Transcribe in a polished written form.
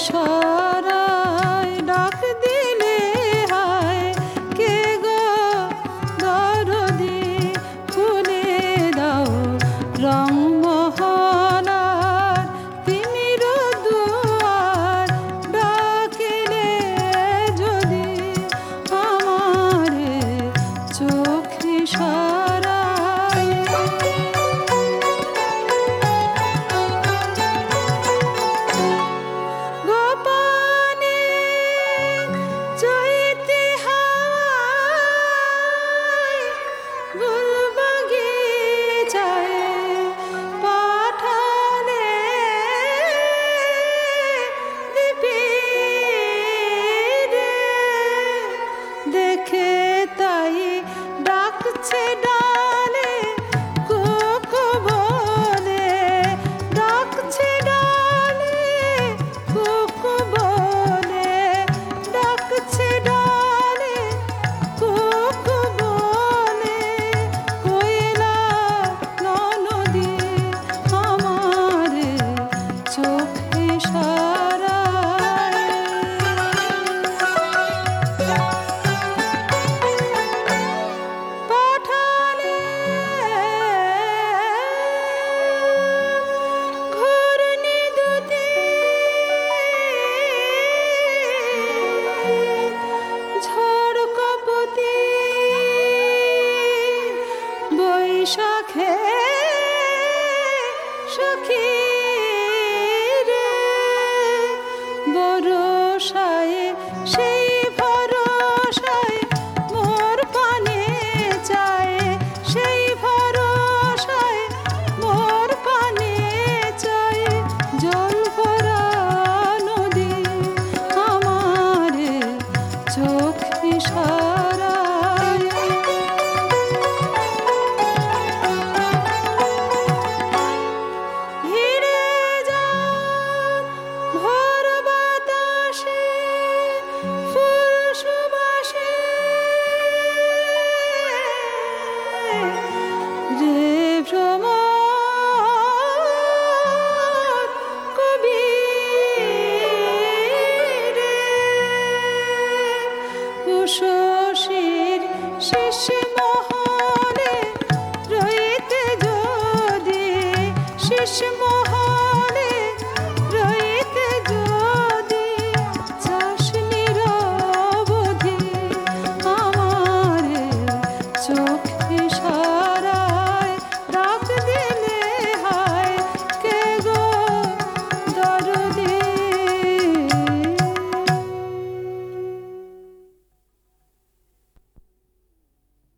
ইশারায় ডাক দিলে হায় কে গো দরদি খুলে দাও রংমহলার তিমির দুয়ার ডাকিলে যদি আমারে চোখ ইশারায় গোপনে চৈতে হাওয়ায় গুলবাগিচায় পাঠালে দিপিরে দেখে তাই ডাকছে ডালে কুকু বলে ডাকছে ডালে কুকু বলে ডাকছে ডালে কুকু বলে কইলা ননদি আমারে চোখ ইশারায় পাঠালে ঘূর্ণি দুটি ঝড় কপতি বৈশাখে সখী রে বরষায় সেই ভরসায় মোর পানে চায় সেই ভরসায় মোর পানে চায় জল ভরা নদী আমারে চোখ ইশারায় ভিড়ে যাও ভোর বাতাসে ফুল সুবাসে রে ভ্রমর কবি রে